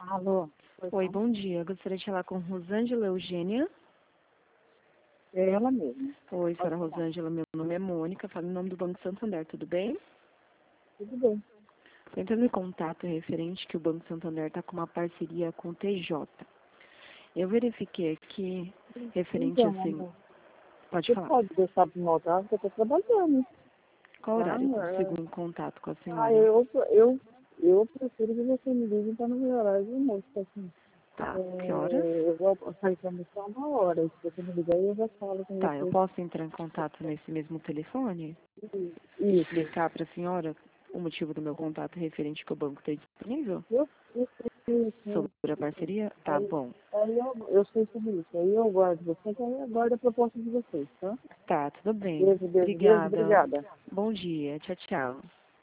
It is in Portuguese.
Alô? Oi, bom dia. Gostaria de falar com Rosângela Eugênia. É ela mesma. Oi, senhora Rosângela, meu nome é Mônica, falo em nome do Banco Santander, tudo bem? Tudo bem. Estou entrando em contato referente que o Banco Santander está com uma parceria com o TJ. Eu verifiquei aqui, referente Então, assim, amor, pode você falar. pode deixar de notar que eu estou trabalhando. Qual Tá? horário eu consigo um contato com a Ah, senhora? eu prefiro que você me ligue para no meu horário de almoço. Assim. Tá, que horas? Eu vou sair para almoçar uma hora. Se você me ligar, eu já falo com Tá, eu você. posso entrar em contato nesse mesmo telefone? Isso. Explicar para a senhora o motivo do meu contato referente que o banco tem disponível? Eu sei, sim. Sobre a parceria? Tá bom. Aí eu sei sobre isso. Aí eu guardo você, que aí eu guardo a proposta de vocês, tá? Tá, tudo bem. Beijo, beijo, beijo. Obrigada. Obrigada. Bom dia. Tchau, tchau.